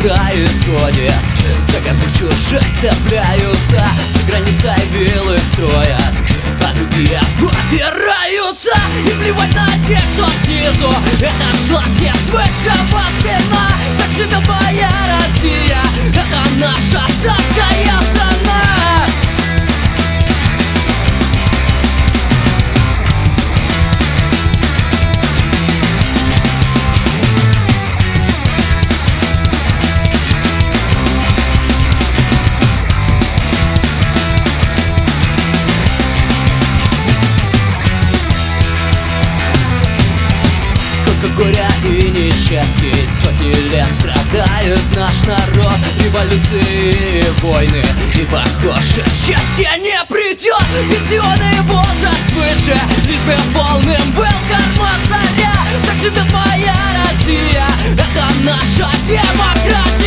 происходит. За горбы чужих цепляются, за границей виллы строят, а другие попираются. И плевать на тех, что снизу, это сладкие с высшего звена. Так живет моя Россия, это наша царская страна. Горя и несчастья, сотни лет страдает наш народ. Революции и войны, и похоже, счастье не придет. Пенсионный возраст выше, лишь бы полным был карман царя. Так живет моя Россия, это наша демократия.